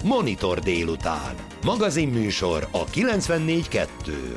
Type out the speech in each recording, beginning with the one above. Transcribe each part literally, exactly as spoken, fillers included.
Monitor délután. Magazinműsor a kilencvennégy kettő.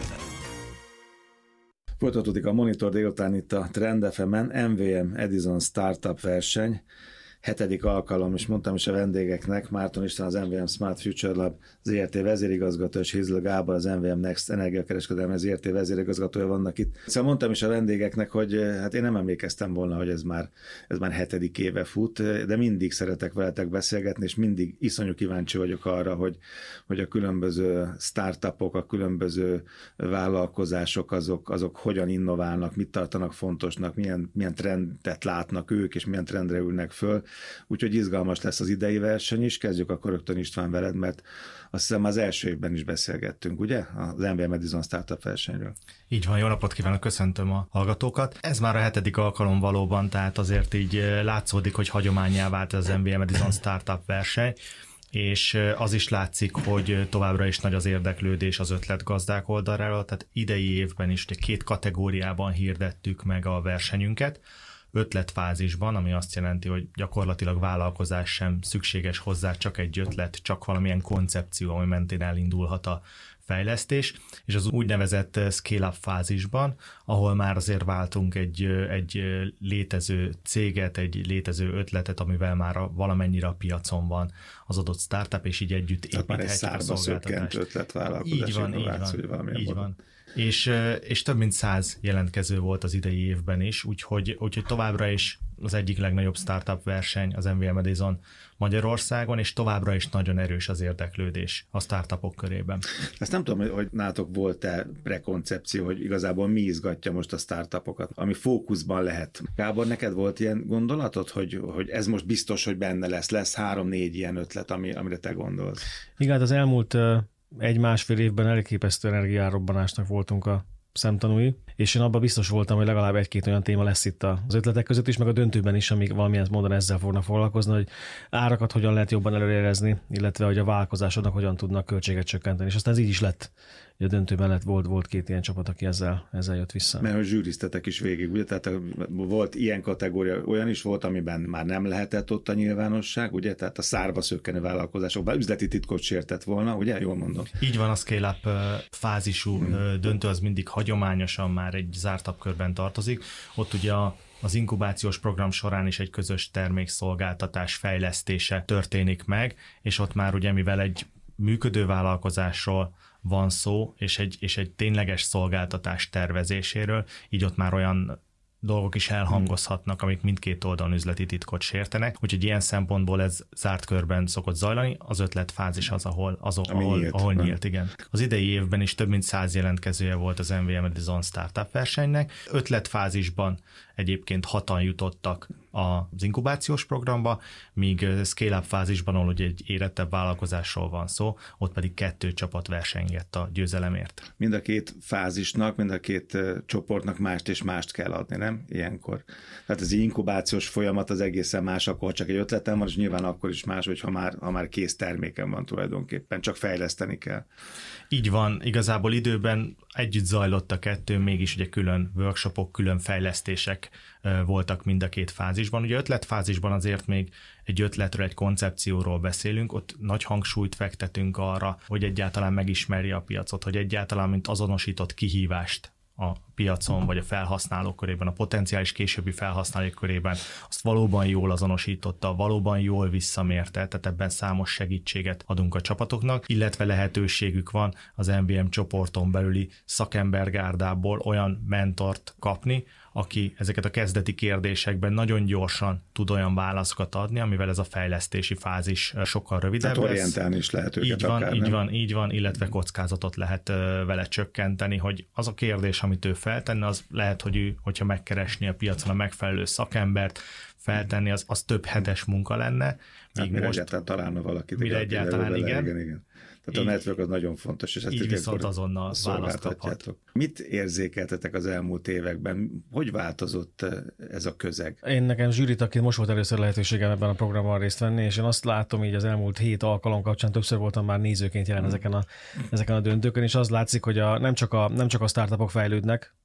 Folytatódik a Monitor délután itt a Trend ef emen, em vé em Edison Startup verseny. Hetedik alkalom, és mondtam is a vendégeknek, Márton István, az em vé em Smart Future Lab zé er té vezérigazgató, és Hizl Gábor, az em vé em Next energiakereskedelmi zé er té vezérigazgatója vannak itt. Szóval mondtam is a vendégeknek, hogy hát én nem emlékeztem volna, hogy ez már, ez már hetedik éve fut, de mindig szeretek veletek beszélgetni, és mindig iszonyú kíváncsi vagyok arra, hogy, hogy a különböző startupok, a különböző vállalkozások, azok, azok hogyan innoválnak, mit tartanak fontosnak, milyen, milyen trendet látnak ők, és milyen trendre ülnek föl. Úgyhogy izgalmas lesz az idei verseny is. Kezdjük akkor rögtön István veled, mert azt hiszem az első évben is beszélgettünk, ugye? Az em vé em Edison Startup versenyről. Így van, jó napot kívánok, köszöntöm a hallgatókat. Ez már a hetedik alkalom valóban, tehát azért így látszódik, hogy hagyománnyá vált az em vé em Edison Startup verseny, és az is látszik, hogy továbbra is nagy az érdeklődés az ötletgazdák oldaláról, tehát idei évben is két kategóriában hirdettük meg a versenyünket. Ötletfázisban, ami azt jelenti, hogy gyakorlatilag vállalkozás sem szükséges hozzá, csak egy ötlet, csak valamilyen koncepció, ami mentén elindulhat a fejlesztés, és az úgynevezett scale-up fázisban, ahol már azért váltunk egy, egy létező céget, egy létező ötletet, amivel már a, valamennyire a piacon van az adott startup, és így együtt építhetjük a szolgáltatást. Ötletvállalkozás, így van, így van, így van. És, és több mint száz jelentkező volt az idei évben is, úgyhogy, úgyhogy továbbra is az egyik legnagyobb startup verseny az em vé em Edison Magyarországon, és továbbra is nagyon erős az érdeklődés a startupok körében. Ezt nem tudom, hogy nálatok volt-e prekoncepció, hogy igazából mi izgatja most a startupokat, ami fókuszban lehet. Gábor, neked volt ilyen gondolatod, hogy, hogy ez most biztos, hogy benne lesz, lesz három-négy ilyen ötlet, ami, amire te gondolsz? Igen, az elmúlt egy-másfél évben elképesztő energiárobbanásnak voltunk a szemtanúi, és én abban biztos voltam, hogy legalább egy-két olyan téma lesz itt az ötletek között is, meg a döntőben is, amik valamilyen módon ezzel fognak foglalkozni, hogy árakat hogyan lehet jobban előrejelzni, illetve hogy a vállalkozásoknak hogyan tudnak költséget csökkenteni. És aztán ez így is lett. A döntőben lett, volt, volt két ilyen csapat, aki ezzel, ezzel jött vissza. Mert hogy zsűriztetek is végig, ugye? Tehát volt ilyen kategória, olyan is volt, amiben már nem lehetett ott a nyilvánosság, ugye? Tehát a szárba szökkenő vállalkozásokban üzleti titkot sértett volna, ugye? Jól mondom. Így van, a scale-up fázisú hmm. döntő az mindig hagyományosan már egy zártabb körben tartozik. Ott ugye a az inkubációs program során is egy közös termékszolgáltatás fejlesztése történik meg, és ott már ugye mivel egy működő vállalkozásról van szó, és egy, és egy tényleges szolgáltatás tervezéséről, így ott már olyan dolgok is elhangozhatnak, amik mindkét oldalon üzleti titkot sértenek, úgyhogy ilyen szempontból ez zárt körben szokott zajlani, az ötletfázis az, ahol, az, ahol, nyílt, ahol nyílt, igen. Az idei évben is több mint száz jelentkezője volt az em vé em Edison Startup versenynek. Ötletfázisban egyébként hatan jutottak az inkubációs programba, míg scale-up fázisban, ahol ugye egy érettebb vállalkozásról van szó, ott pedig kettő csapat versengett a győzelemért. Mind a két fázisnak, mind a két uh, csoportnak mást és mást kell adni, nem? Ilyenkor. Tehát az inkubációs folyamat az egészen más, akkor csak egy ötletem van, és nyilván akkor is más, hogyha már, ha már kész terméken van tulajdonképpen, csak fejleszteni kell. Így van, igazából időben együtt zajlott a kettő, mégis ugye külön workshopok, külön fejlesztések voltak mind a két fázisban. Ugye ötletfázisban azért még egy ötletről, egy koncepcióról beszélünk, ott nagy hangsúlyt fektetünk arra, hogy egyáltalán megismerje a piacot, hogy egyáltalán mint azonosított kihívást a piacon, vagy a felhasználók körében, a potenciális későbbi felhasználók körében, azt valóban jól azonosította, valóban jól visszamérte, tehát ebben számos segítséget adunk a csapatoknak, illetve lehetőségük van az em vé em csoporton belüli szakembergárdából olyan mentort kapni, aki ezeket a kezdeti kérdésekben nagyon gyorsan tud olyan válaszokat adni, amivel ez a fejlesztési fázis sokkal rövidebb lesz. Tehát orientálni is lehet őket. Így van, akár, így nem? van, így van, illetve kockázatot lehet vele csökkenteni, hogy az a kérdés, amit ő feltenne, az lehet, hogy ő, hogyha megkeresni a piacon a megfelelő szakembert, feltenni, az, az több hetes munka lenne. Hát mire most, egyáltalán találna valakit. Mire egyáltalán, igen. igen, igen. Tehát így, a network az nagyon fontos, és ezt így viszont azonnal választ kaphat. Mit érzékeltetek az elmúlt években? Hogy változott ez a közeg? Én nekem zsűritaként most volt először lehetőségem ebben a programban részt venni, és én azt látom így az elmúlt hét alkalom kapcsán, többször voltam már nézőként jelen hmm. ezeken, a, ezeken a döntőkön, és az látszik, hogy a, nem, csak a, nem csak a startupok fejlődnek,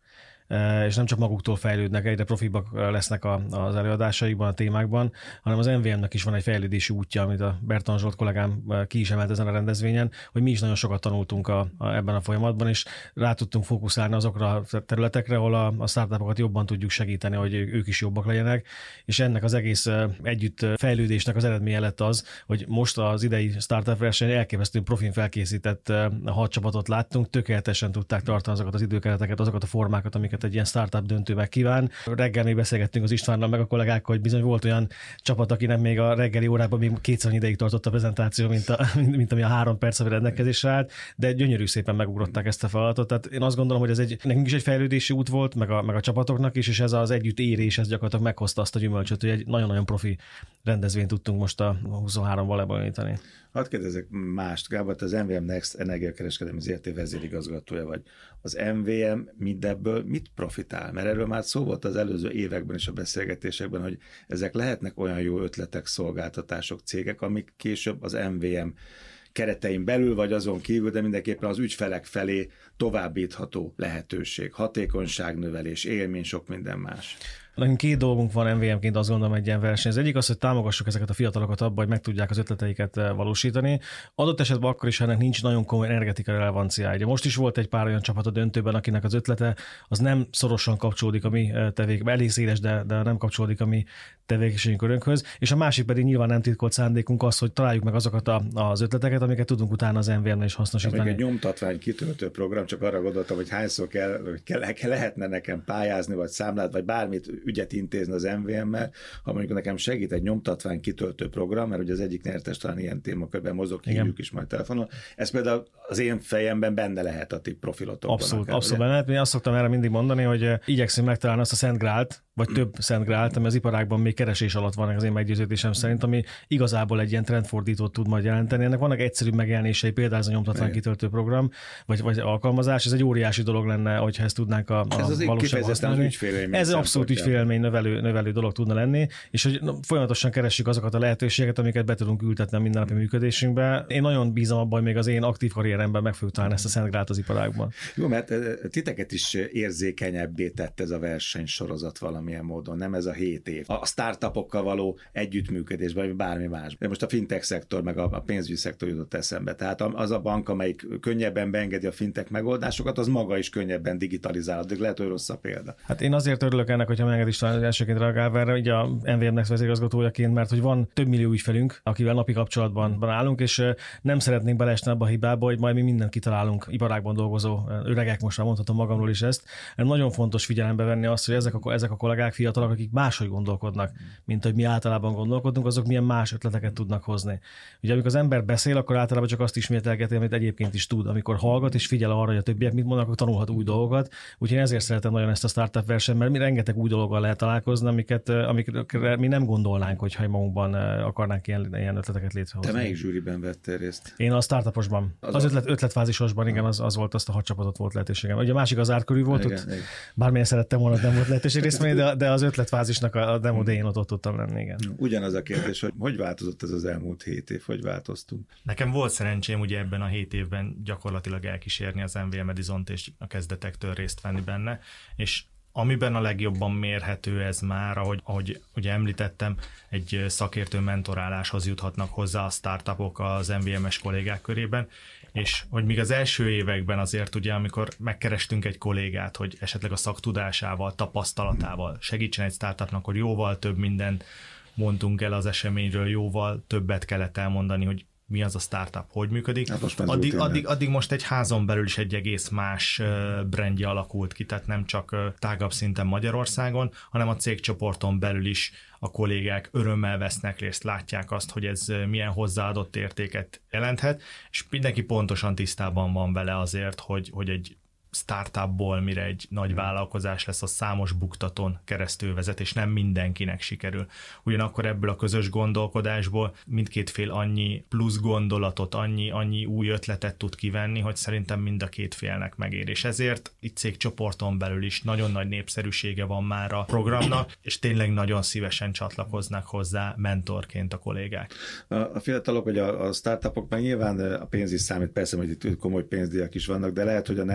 és nem csak maguktól fejlődnek, egyre profibbak lesznek az előadásaikban, a témákban, hanem az em vé em-nek is van egy fejlődési útja, amit a Bertalan Zsolt kollégám ki is emelt ezen a rendezvényen, hogy mi is nagyon sokat tanultunk a, a, ebben a folyamatban, és rá tudtunk fókuszálni azokra a területekre, ahol a, a startupokat jobban tudjuk segíteni, hogy ők is jobbak legyenek, és ennek az egész együtt fejlődésnek az eredménye lett az, hogy most az idei startup verseny elképesztő profin felkészített hat csapatot láttunk, tökéletesen tudták tartani azokat az időkereteket, azokat a formákat, amiket egy ilyen startup döntővel kíván. Reggel még beszélgettünk az Istvánnal meg a kollégákkal, hogy bizony volt olyan csapat, akinek még a reggeli órában még kétszer ideig tartott a prezentáció, mint, a, mint ami a három perc, ami rendelkezésre állt, de gyönyörű szépen megugrották ezt a feladatot. Tehát én azt gondolom, hogy ez egy, nekünk is egy fejlődési út volt, meg a, meg a csapatoknak is, és ez az együtt érés, ez gyakorlatilag meghozta azt a gyümölcsöt, hogy egy nagyon-nagyon profi rendezvényt tudtunk most a huszonháromban lebonyolítani. Hadd kérdezek mást, Gábor, te az em vé em Next energiakereskedelmi zé er té vezérigazgatója vagy. Az em vé em mindebből mit profitál? Mert erről már szó volt az előző években és a beszélgetésekben, hogy ezek lehetnek olyan jó ötletek, szolgáltatások, cégek, amik később az em vé em keretein belül, vagy azon kívül, de mindenképpen az ügyfelek felé továbbítható lehetőség, hatékonyságnövelés, élmény, sok minden más. Nekünk két dolgunk van em vé em-ként, azt gondolom, egy ilyen verseny. Az egyik az, hogy támogassuk ezeket a fiatalokat abban, hogy meg tudják az ötleteiket valósítani. Adott esetben akkor is ennek nincs nagyon komoly energetikai relevanciája. Ugye most is volt egy pár olyan csapat a döntőben, akinek az ötlete az nem szorosan kapcsolódik a mi tevékenységünkbe, elég széles, de, de nem kapcsolódik a mi tevékenységünkhöz. És a másik pedig nyilván nem titkolt szándékunk az, hogy találjuk meg azokat a, az ötleteket, amiket tudunk utána az em vé em-nél is hasznosítani. Még egy nyomtatvány kitöltő program, csak arra gondoltam, hogy hányszor kell, hogy kell, lehetne nekem pályázni, vagy számlát, vagy bármit ügyet intézni az em vé em-mel, ha mondjuk nekem segít egy nyomtatvány kitöltő program, mert ugye az egyik nyertes talán ilyen témakörben mozog, hívjuk is majd telefonon. Ez például az én fejemben benne lehet a ti profilotokban. Abszolút, akár, abszolút benne. Én azt szoktam erre mindig mondani, hogy igyekszünk megtalálni azt a Szent Grált, vagy több Szent Grált, ami az iparágban még keresés alatt van, az én meggyőződésem szerint, ami igazából egy ilyen trendfordítót tud majd jelenteni. Ennek vannak egyszerű megjelenései, például ez a nyomtatvány kitöltő program, vagy, vagy alkalmazás. Ez egy óriási dolog lenne, hogyha ezt tudnánk a, a ez az valóságban használni. Ez abszolút ügyfélélmény növelő, növelő dolog tudna lenni, és hogy folyamatosan keressük azokat a lehetőségeket, amiket be tudunk ültetni a mindennapi működésünkbe. Én nagyon bízom abban, hogy még az én aktív karrieremben meg fogjuk találni ezt a Szent Grált az iparágban. Jó, mert titeket is érzékenyebbé tett ez a versenysorozat valamilyen módon, nem ez a hét év. A startupokkal való együttműködésben, vagy bármi más. De most a fintech szektor, meg a pénzügyi szektor jutott eszembe. Tehát az a bank, amelyik könnyebben beengedi a fintech megoldásokat, az maga is könnyebben digitalizálódik. Lehet, hogy rossz a példa. Hát én azért örülök ennek, hogyha megenged is elsőként reagálva erre, ugye a em vé em-nek vezérigazgatójaként, mert hogy van több millió ügyfelünk, akivel napi kapcsolatban állunk, és nem szeretnénk beleesni abba a hibába, hogy majd mi mindent kitalálunk, iparágban dolgozó öregek, most már mondhatom magamról is ezt. Nagyon fontos figyelembe venni azt, hogy ezek a, ezek a kollégák, fiatalok, akik máshogy gondolkodnak, mint hogy mi általában gondolkodunk, azok milyen más ötleteket tudnak hozni. Ugye amikor az ember beszél, akkor általában csak azt ismételgeti, amit egyébként is tud. Amikor hallgat és figyel arra, hogy a többiek mit mondanak, akkor tanulhat új dolgokat. Úgyhogy ezért szeretem nagyon ezt a startup versenyt, mert mi rengeteg új dologgal lehet találkozni, amiket, amikre mi nem gondolnánk, hogyha magunkban akarnánk ilyen, ilyen ötleteket létrehozni. Te melyik zsűriben vettél részt? Én a startuposban. Az, az ötlet, ötletfázisosban, igen, az, az volt, azt a hat csapatot volt lehetőségem. Ugye a másik az árkörű volt, igen, ott igen. Bármilyen szerettem volna, nem volt lehetőség részt venni, de, de az ötletfázisnak a demo day-én ott, ott tudtam lenni, igen. Ugyanaz a kérdés, hogy hogy változott ez az elmúlt hét év, hogy változtunk? Nekem volt szerencsém ugye ebben a hét évben gyakorlatilag elkísérni az em vé em Edisont és a kezdetektől részt venni benne, és amiben a legjobban mérhető ez már, ahogy, ahogy ugye említettem, egy szakértő mentoráláshoz juthatnak hozzá a startupok az em vé em-es kollégák körében, és hogy még az első években azért ugye, amikor megkerestünk egy kollégát, hogy esetleg a szaktudásával, tapasztalatával segítsen egy startupnak, hogy jóval több mindent mondtunk el az eseményről, jóval többet kellett elmondani, hogy mi az a startup, hogy működik. Hát addig, addig, addig most egy házon belül is egy egész más brandje alakult ki, tehát nem csak tágabb szinten Magyarországon, hanem a cégcsoporton belül is a kollégák örömmel vesznek részt, látják azt, hogy ez milyen hozzáadott értéket jelenthet, és mindenki pontosan tisztában van vele azért, hogy, hogy egy startupból, mire egy nagy vállalkozás lesz, a számos buktatón keresztül vezet, és nem mindenkinek sikerül. Ugyanakkor ebből a közös gondolkodásból mindkét fél annyi plusz gondolatot, annyi, annyi új ötletet tud kivenni, hogy szerintem mind a két félnek megér. És ezért itt cégcsoporton belül is nagyon nagy népszerűsége van már a programnak, és tényleg nagyon szívesen csatlakoznak hozzá mentorként a kollégák. A, a fiatalok, vagy a, a startupok, meg nyilván a pénz is számít, persze, hogy itt komoly pénzdíjak is vannak, de lehet, hogy a network, meg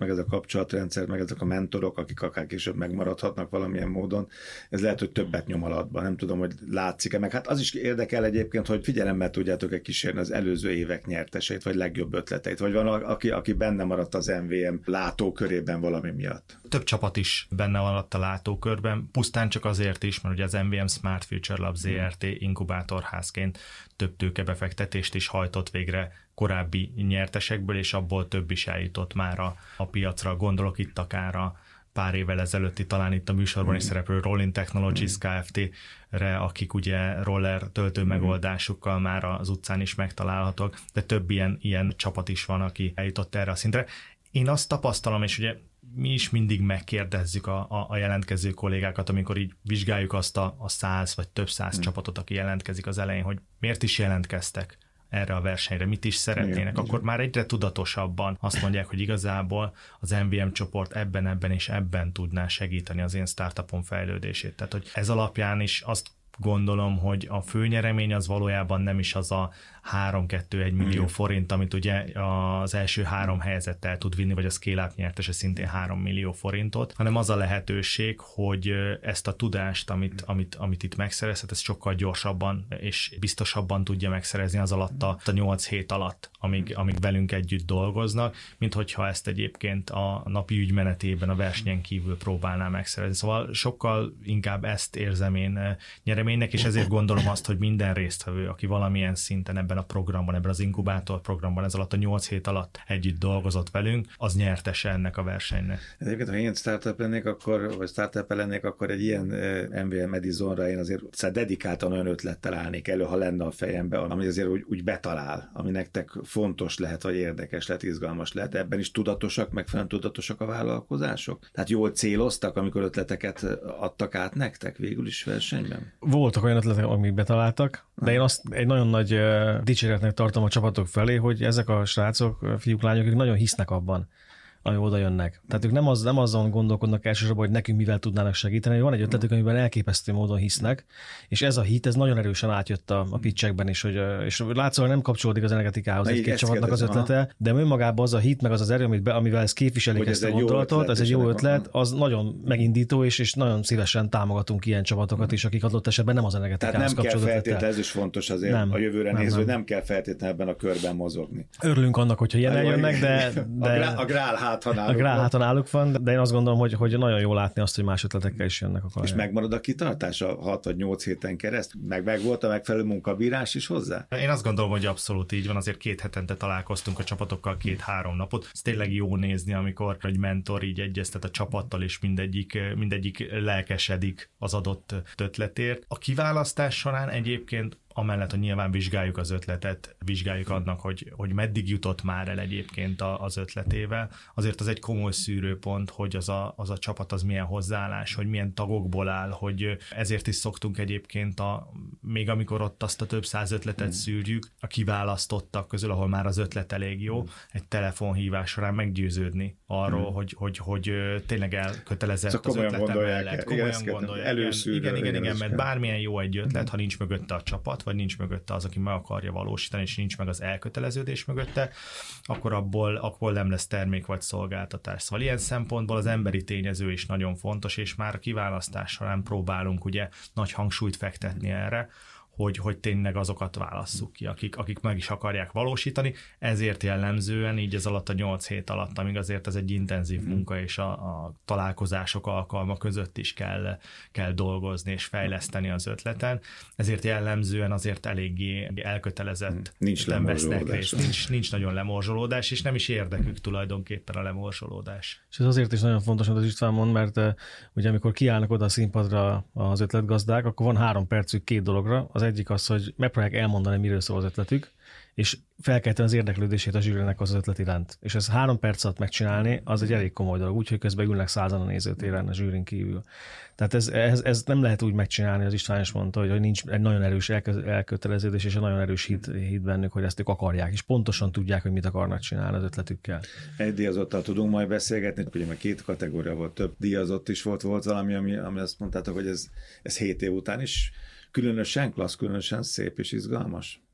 meg ez a kapcsolatrendszer, meg ezek a mentorok, akik akár később megmaradhatnak valamilyen módon, ez lehet, hogy többet nyom alatban. Nem tudom, hogy látszik-e, meg hát az is érdekel egyébként, hogy figyelemmel tudjátok-e kísérni az előző évek nyerteseit, vagy legjobb ötleteit, vagy van, aki, aki benne maradt az em vé em látókörében valami miatt. Több csapat is benne maradt a látókörben, pusztán csak azért is, mert ugye az em vé em Smart Future Lab zé er té inkubátorházként több tőkebefektetést is hajtott végre korábbi nyertesekből, és abból több is eljutott már a, a piacra. Gondolok itt akár a pár évvel ezelőtti, talán itt a műsorban is szereplő Rollin Technologies Kft-re, akik ugye roller töltő megoldásukkal már az utcán is megtalálhatók, de több ilyen, ilyen csapat is van, aki eljutott erre a szintre. Én azt tapasztalom, és ugye mi is mindig megkérdezzük a, a, a jelentkező kollégákat, amikor így vizsgáljuk azt a, a száz vagy több száz hmm. csapatot, aki jelentkezik az elején, hogy miért is jelentkeztek erre a versenyre, mit is szeretnének, igen, akkor már egyre tudatosabban azt mondják, hogy igazából az em vé em csoport ebben, ebben és ebben tudná segíteni az én startupom fejlődését. Tehát, hogy ez alapján is azt gondolom, hogy a főnyeremény az valójában nem is az a három-kettő-egy millió forint, amit ugye az első három helyezettel tud vinni, vagy a Scale-up nyertese szintén három millió forintot, hanem az a lehetőség, hogy ezt a tudást, amit, amit, amit itt megszerezhet, ezt sokkal gyorsabban és biztosabban tudja megszerezni az alatt a, a nyolc hét alatt, amíg, amíg velünk együtt dolgoznak, mint hogyha ezt egyébként a napi ügymenetében a versenyen kívül próbálná megszerezni. Szóval sokkal inkább ezt érzem én nyereménynek, és ezért gondolom azt, hogy minden résztvevő, aki valamilyen szinten ebben a programban, ebben az inkubátor programban, ez alatt a nyolc hét alatt együtt dolgozott velünk, az nyertese ennek a versenynek. Egyébként, ha én startup lennék, akkor, vagy startup lennék, akkor egy ilyen em vé em Edisonra én azért szóval dedikáltan olyan ötlettel állnék elő, ha lenne a fejemben, ami azért úgy, úgy betalál, ami nektek fontos lehet, vagy érdekes lehet, izgalmas lehet. Ebben is tudatosak, megfelelően tudatosak a vállalkozások? Tehát jól céloztak, amikor ötleteket adtak át nektek végül is versenyben? Voltak olyan ötletek, amik betaláltak, de én azt egy nagyon nagy uh, dicséretnek tartom a csapatok felé, hogy ezek a srácok, fiúk, lányok, ők nagyon hisznek abban, ami oda jönnek. Tehát ők nem, az, nem azon gondolkodnak elsősorban, hogy nekünk mivel tudnának segíteni, hogy van egy ötletük, amiben elképesztő módon hisznek, és ez a hit, ez nagyon erősen átjött a, a pitchekben is, hogy, és látszólag nem kapcsolódik az energetikához egy-két csapatnak az ötlete, aha. De önmagában az a hit, meg az az erő, amit be, amivel ez képviselik ezt a gondolatot, ez egy jó ötlet, az nagyon megindító, és, és nagyon szívesen támogatunk ilyen csapatokat is, akik adott esetben nem az energetikához kapcsolódott. Tehát nem kell feltétlenül, ez is fontos azért nem, a jövőre nézve, hogy nem kell feltétlenül ebben a körben mozogni. Örülünk annak, hogyha ilyen eljönnek, de, de a grál hátha náluk, a grál hátha náluk van, de én azt gondolom, hogy, hogy nagyon jó látni azt, hogy más ötletekkel is jönnek a kollégák. És megmarad a kitartás a hat vagy nyolc héten kereszt? Meg, meg volt a megfelelő munkabírás is hozzá? Én azt gondolom, hogy abszolút így van, azért két hetente találkoztunk a csapatokkal, két-három napot. Ez tényleg jó nézni, amikor egy mentor így egyeztet a csapattal, és mindegyik, mindegyik lelkesedik az adott ötletért. A kiválasztás során egyébként amellett, hogy nyilván vizsgáljuk az ötletet, vizsgáljuk annak, hogy, hogy meddig jutott már el egyébként az ötletével, azért az egy komoly szűrőpont, hogy az a, az a csapat az milyen hozzáállás, hogy milyen tagokból áll, hogy ezért is szoktunk egyébként, a, még amikor ott azt a több száz ötletet szűrjük, a kiválasztottak közül, ahol már az ötlet elég jó, egy telefonhívás során meggyőződni arról, hmm. hogy, hogy, hogy tényleg elkötelezett szóval az ötlete mellett. Komolyan gondolják. Előszűrő. Igen, igen, igen, mert bármilyen jó egy ötlet, ha nincs mögötte a csapat, vagy nincs mögötte az, aki meg akarja valósítani, és nincs meg az elköteleződés mögötte, akkor abból, abból nem lesz termék vagy szolgáltatás. Szóval ilyen szempontból az emberi tényező is nagyon fontos, és már a kiválasztás során próbálunk ugye nagy hangsúlyt fektetni erre, hogy, hogy tényleg azokat válasszuk ki, akik, akik meg is akarják valósítani. Ezért jellemzően így ez alatt a nyolc hét alatt, amíg azért ez egy intenzív munka, és a, a találkozások alkalma között is kell, kell dolgozni és fejleszteni az ötleten. Ezért jellemzően azért eléggé elkötelezett nincs nem vesznek részt. Nincs, nincs nagyon lemorzsolódás, és nem is érdekük tulajdonképpen a lemorzsolódás. És ez azért is nagyon fontos, amit az István mond, mert uh, ugye amikor kiállnak oda a színpadra az ötletgazdák, akkor van három percük két dologra. Az egyik az, hogy megpróbálják elmondani, miről szól az ötletük, és felkelteni az érdeklődését a zsűrinek az ötlet iránt. És ez három perc alatt megcsinálni, az egy elég komoly dolog, úgyhogy közben ülnek százan a nézőtéren a zsűrin kívül. Tehát ez, ez, ez nem lehet úgy megcsinálni, az István is mondta, hogy nincs egy nagyon erős elköteleződés és egy nagyon erős hit, hit bennük, hogy ezt ők akarják, és pontosan tudják, hogy mit akarnak csinálni az ötletükkel. Egy díjazottal tudunk majd beszélgetni, ugye már két kategória volt, több díjazott is volt, volt valami, ami, ami azt mondtátok, hogy ez, ez hét év után is különösen klassz, különösen szép és izgalmas.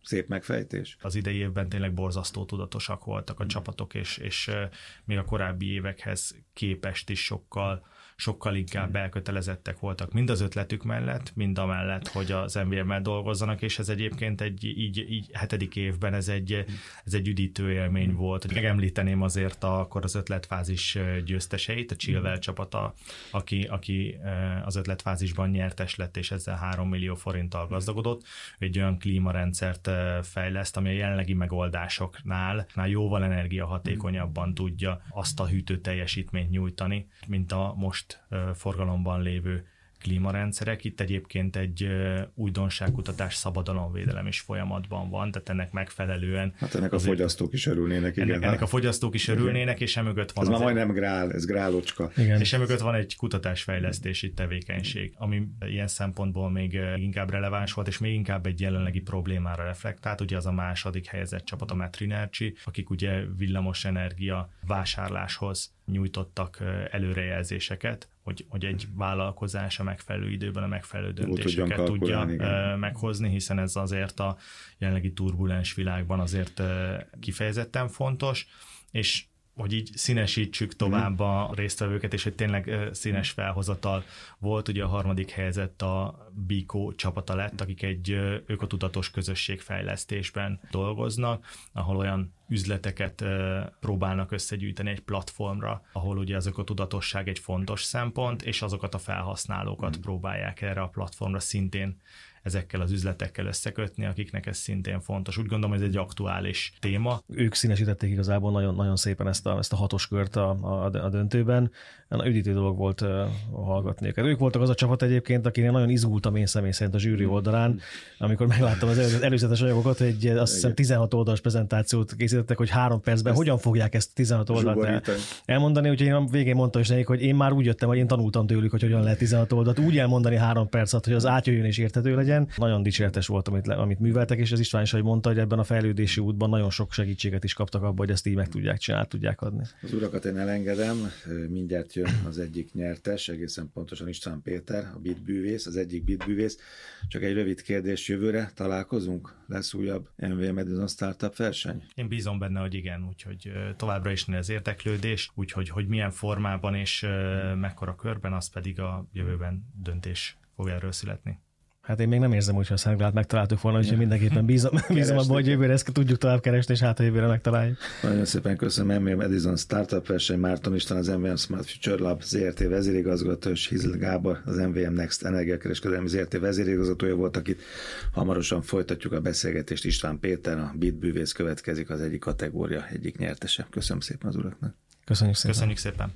Szép megfejtés. Az idei évben tényleg borzasztó tudatosak voltak a mm. csapatok, és, és még a korábbi évekhez képest is sokkal sokkal inkább elkötelezettek voltak mind az ötletük mellett, mind amellett, hogy az em vé em-mel dolgozzanak, és ez egyébként egy így, így hetedik évben ez egy, ez egy üdítő élmény volt. Megemlíteném azért a, akkor az ötletfázis győzteseit, a Chilwell csapata, aki, aki az ötletfázisban nyertes lett, és ezzel három millió forinttal gazdagodott. Egy olyan klímarendszert fejleszt, ami a jelenlegi megoldásoknál már jóval energiahatékonyabban tudja azt a hűtő teljesítményt nyújtani, mint a most forgalomban lévő klímarendszerek. Itt egyébként egy újdonságkutatás, szabadalomvédelem is folyamatban van, tehát ennek megfelelően... Hát ennek a fogyasztók is örülnének, igen. Ennek, ennek a fogyasztók is örülnének, és emögött van... Ez már majdnem grál, ez grálocska. Igen. És emögött van egy kutatásfejlesztési tevékenység, ami ilyen szempontból még inkább releváns volt, és még inkább egy jelenlegi problémára reflektált. Ugye az a második helyezett csapat, a Metrinergy, akik ugye villamos energia vásárláshoz nyújtottak előrejelzéseket, hogy, hogy egy vállalkozás a megfelelő időben a megfelelő döntéseket tudja igen. meghozni, hiszen ez azért a jelenlegi turbulens világban azért kifejezetten fontos, és hogy így színesítsük tovább a résztvevőket, és hogy tényleg színes felhozatal volt. Ugye a harmadik helyezett a Biko csapata lett, akik egy ökotudatos közösségfejlesztésben dolgoznak, ahol olyan üzleteket próbálnak összegyűjteni egy platformra, ahol ugye az ökotudatosság egy fontos szempont, és azokat a felhasználókat mm. próbálják erre a platformra szintén ezekkel az üzletekkel összekötni, akiknek ez szintén fontos. Úgy gondolom, ez egy aktuális téma. Ők színesítették igazából nagyon, nagyon szépen ezt a, ezt a hatos kört a, a, a döntőben. Üdítő dolog volt uh, hallgatni őket. Ők voltak az a csapat egyébként, akinek nagyon izgultam én személy szerint a zsűri oldalán, amikor megláttam az előzetes, előzetes anyagokat, egy azt hiszem tizenhat oldalas prezentációt készítettek, hogy három percben ezt hogyan fogják ezt a tizenhat oldalt el, elmondani. Úgyhogy én a végén mondtam is nekik, hogy én már úgy jöttem, hogy én tanultam tőlük, hogy hogyan lehet tizenhat oldalt úgy elmondani három perc alatt, hogy az átjöjjön és érthető legyen. Nagyon dicséretes volt, amit, amit műveltek, és az István is, hogy mondta, hogy ebben a fejlődési útban nagyon sok segítséget is kaptak abban, hogy ezt így meg tudják csinálni, tudják adni. Az urakat én elengedem, mindjárt jön az egyik nyertes, egészen pontosan István Péter, a bitbűvész, az egyik bitbűvész. Csak egy rövid kérdés, jövőre találkozunk? Lesz újabb em vé em Edison Startup verseny? Én bízom benne, hogy igen, úgyhogy továbbra is nő az érdeklődés, úgyhogy hogy milyen formában és mekkora körben, az pedig a jövőben döntés fog erről születni. Hát én még nem érzem úgy, hogy a Szentgrát megtaláltuk volna, úgyhogy mindenképpen bízom, bízom abban, hogy jövőre ezt tudjuk tovább keresni, és hát a jövőre megtaláljuk. Nagyon szépen köszönöm, em vé em Edison Startup verseny, Márton István, az em vé em Smart Future Lab zé er té vezérigazgató, és Hizl Gábor, az em vé em Next energiakereskedelmi zé er té vezérigazgatója volt, akit hamarosan folytatjuk a beszélgetést. István Péter, a bitbűvész következik, az egyik kategória egyik nyertese. Köszönöm szépen az uraknak. Köszönjük szépen. Köszönjük szépen.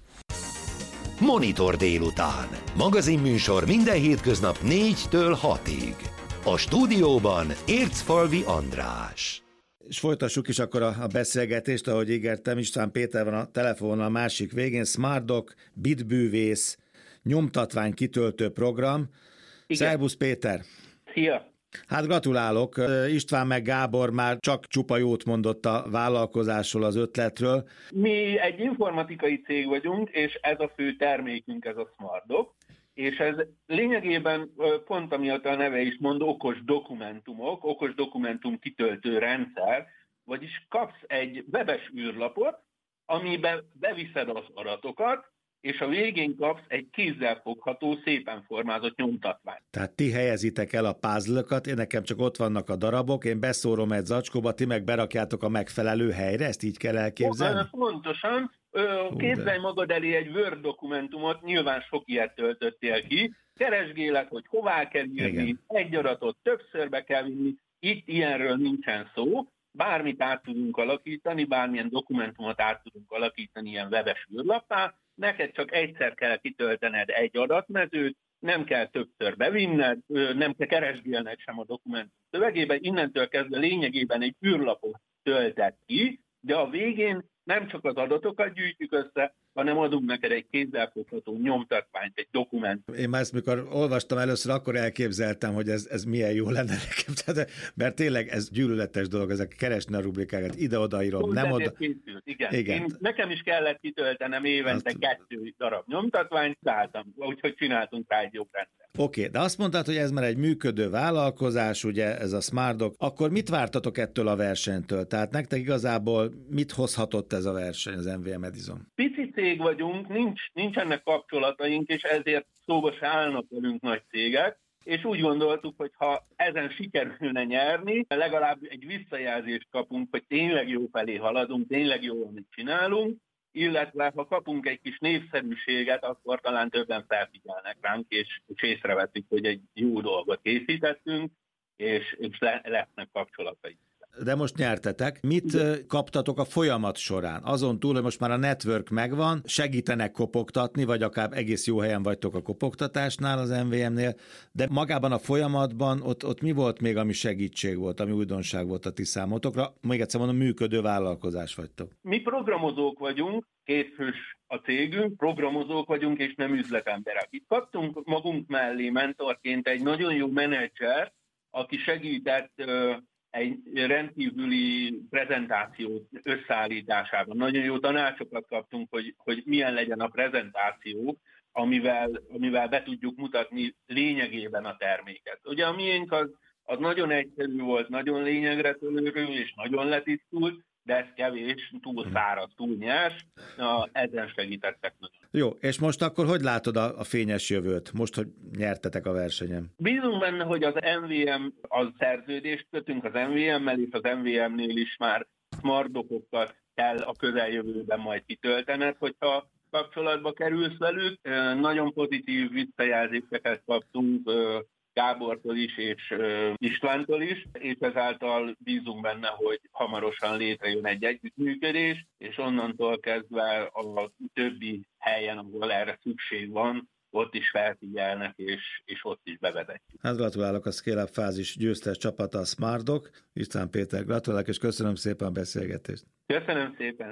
Monitor délután. Magazinműsor minden hétköznap négytől hatig. A stúdióban Ércfalvi András. És folytassuk is akkor a, a beszélgetést, ahogy ígértem, István Péter van a telefonon a másik végén, SmartDoc, bitbűvész, nyomtatvány kitöltő program. Szervusz Péter! Szia! Hát gratulálok, István meg Gábor már csak csupa jót mondott a vállalkozásról, az ötletről. Mi egy informatikai cég vagyunk, és ez a fő termékünk, ez a SmartDoc, és ez lényegében pont amiatt a neve is mond, okos dokumentumok, okos dokumentum kitöltő rendszer, vagyis kapsz egy webes űrlapot, amiben beviszed az adatokat, és a végén kapsz egy kézzel fogható, szépen formázott nyomtatványt. Tehát ti helyezitek el a puzzle-ökat, én nekem csak ott vannak a darabok, én beszórom egy zacskóba, ti meg berakjátok a megfelelő helyre, ezt így kell elképzelni? Pontosan. Képzelj magad elé egy Word dokumentumot, nyilván sok ilyet töltöttél ki, keresgéled, hogy hová kell írni, igen. Egy adatot többször be kell vinni, itt ilyenről nincsen szó, bármit át tudunk alakítani, bármilyen dokumentumot át tudunk alakítani ilyen webes űrlappá, neked csak egyszer kell kitöltened egy adatmezőt, nem kell többször bevinned, nem kell keresgélned sem a dokumentum szövegében, innentől kezdve lényegében egy űrlapot töltett ki, de a végén nem csak az adatokat gyűjtjük össze, hanem adunk neked egy kézzelfogható nyomtatványt, egy dokumentumot. Én már ezt mikor olvastam először, akkor elképzeltem, hogy ez, ez milyen jó lenne nekem, tehát, mert tényleg ez gyűlöletes dolog, ezek keresni a rubrikákat, ide-oda írom, nem oda. Készült, igen. igen. Én, nekem is kellett kitöltenem évente azt... kettő darab nyomtatványt, szálltam, úgyhogy csináltunk rá egy jobb rendszer. Oké, okay, de azt mondtad, hogy ez már egy működő vállalkozás, ugye ez a SmartDoc, akkor mit vártatok ettől a versenytől? Tehát nektek igazából mit hozhatott ez a verseny, az em vé em Edison? Pici cég vagyunk, nincs, nincsenek kapcsolataink, és ezért szóba se állnak velünk nagy cégek, és úgy gondoltuk, hogy ha ezen sikerülne nyerni, legalább egy visszajelzést kapunk, hogy tényleg jó felé haladunk, tényleg jó, amit csinálunk, illetve ha kapunk egy kis népszerűséget, akkor talán többen felfigyelnek ránk, és, és észreveszik, hogy egy jó dolgot készítettünk, és, és le, lesznek kapcsolatai. De most nyertetek. Mit kaptatok a folyamat során? Azon túl, hogy most már a network megvan, segítenek kopogtatni, vagy akár egész jó helyen vagytok a kopogtatásnál az em vé em-nél, de magában a folyamatban ott, ott mi volt még, ami segítség volt, ami újdonság volt a ti számotokra? Még egyszer mondom, működő vállalkozás vagytok. Mi programozók vagyunk, kétfős a cégünk, programozók vagyunk, és nem üzletemberek. Itt kaptunk magunk mellé mentorként egy nagyon jó menedzser, aki segített egy rendkívüli prezentáció összeállításában. Nagyon jó tanácsokat kaptunk, hogy, hogy milyen legyen a prezentáció, amivel, amivel be tudjuk mutatni lényegében a terméket. Ugye a miénk az, az nagyon egyszerű volt, nagyon lényegre törő és nagyon letisztult, de ez kevés, túl száraz, túl nyers, na, ezen segítettek nagyon. Jó, és most akkor hogy látod a, a fényes jövőt, most, hogy nyertetek a versenyen? Bízunk benne, hogy az em vé em, az szerződést kötünk az em vé em-mel, és az em vé em-nél is már SmartDoc-okat kell a közeljövőben majd kitöltened, hogyha kapcsolatba kerülsz velük. Nagyon pozitív visszajelzéseket kaptunk Gábortól is és Istvántól is, és ezáltal bízunk benne, hogy hamarosan létrejön egy együttműködés, és onnantól kezdve a többi helyen, ahol erre szükség van, ott is felfigyelnek, és, és ott is bevezetjük. Hát gratulálok a Scale-up fázis győztes csapata, a SmartDoc. István Péter, gratulálok, és köszönöm szépen a beszélgetést. Köszönöm szépen.